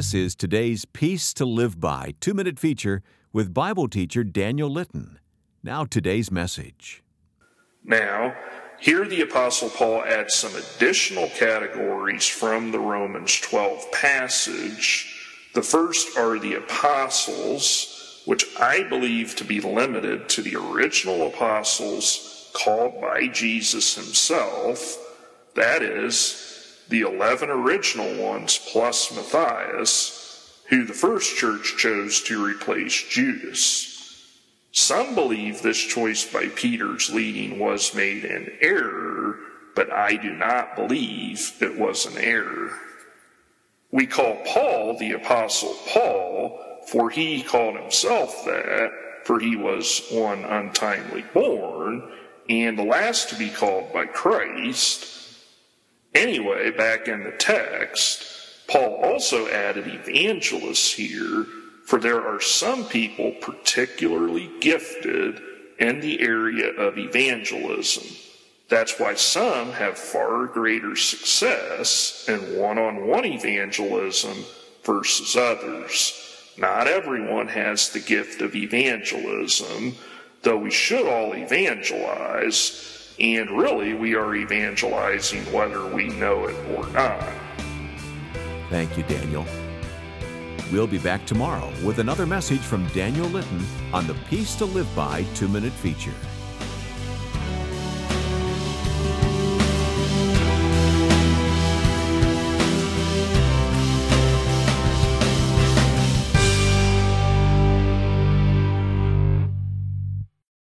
This is today's Peace to Live By 2-minute feature with Bible teacher Daniel Litton. Now today's message. Now, here the Apostle Paul adds some additional categories from the Romans 12 passage. The first are the apostles, which I believe to be limited to the original apostles called by Jesus himself, that is, the 11 original ones plus Matthias, who the first church chose to replace Judas. Some believe this choice by Peter's leading was made in error, but I do not believe it was an error. We call Paul the Apostle Paul, for he called himself that, for he was one untimely born, and the last to be called by Christ. Anyway, back in the text, Paul also added evangelists here, for there are some people particularly gifted in the area of evangelism. That's why some have far greater success in one-on-one evangelism versus others. Not everyone has the gift of evangelism, though we should all evangelize. And really, we are evangelizing whether we know it or not. Thank you, Daniel. We'll be back tomorrow with another message from Daniel Litton on the Peace to Live By 2-minute feature.